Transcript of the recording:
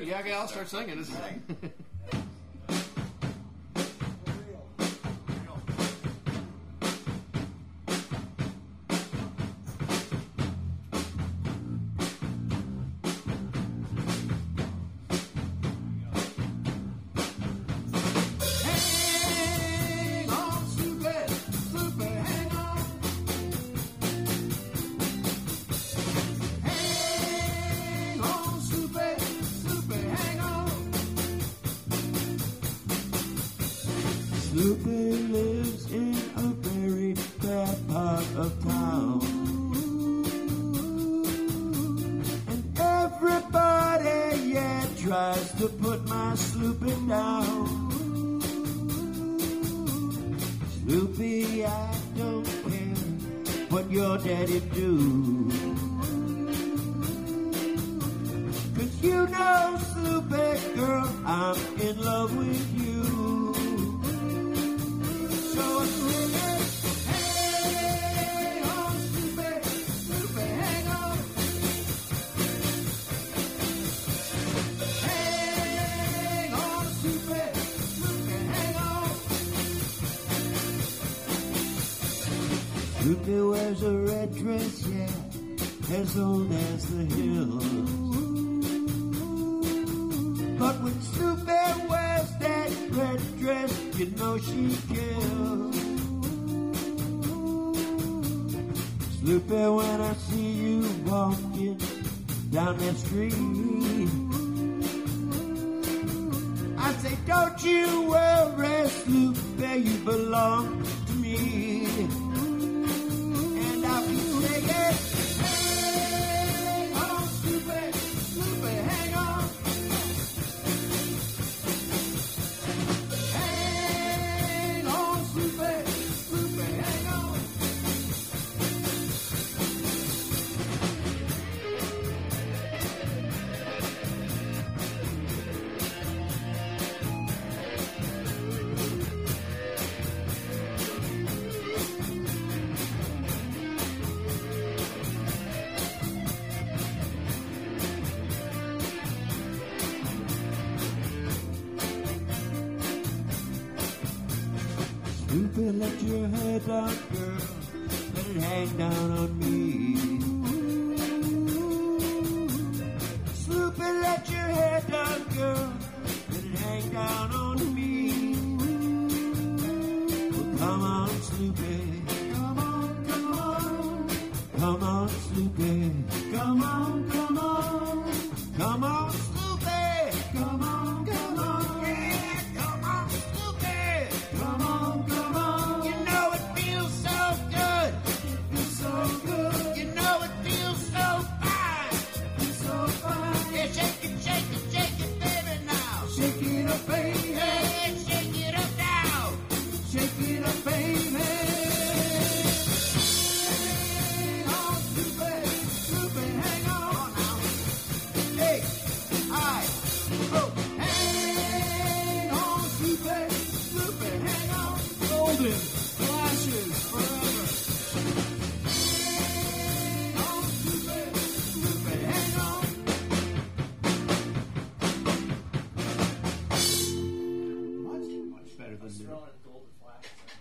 Yeah, okay, I'll start singing. Snoopy lives in a very bad part of town, and everybody, yeah, tries to put my Sloopy down. Sloopy, I don't care what your daddy do, 'cause you know, Sloopy girl, I'm in love with you. Sloopy wears a red dress, yeah, as old as the hills. But when Sloopy wears that red dress, you know she kills. Sloopy, when I see you walking down that street, I say, don't you worry, Sloopy, you belong to me. I'll be singing, hang on, Sloopy, Sloopy, hang on. Hang on, Sloopy, Sloopy, hang on. Sloopy, let your hair down, girl, let it hang down on me.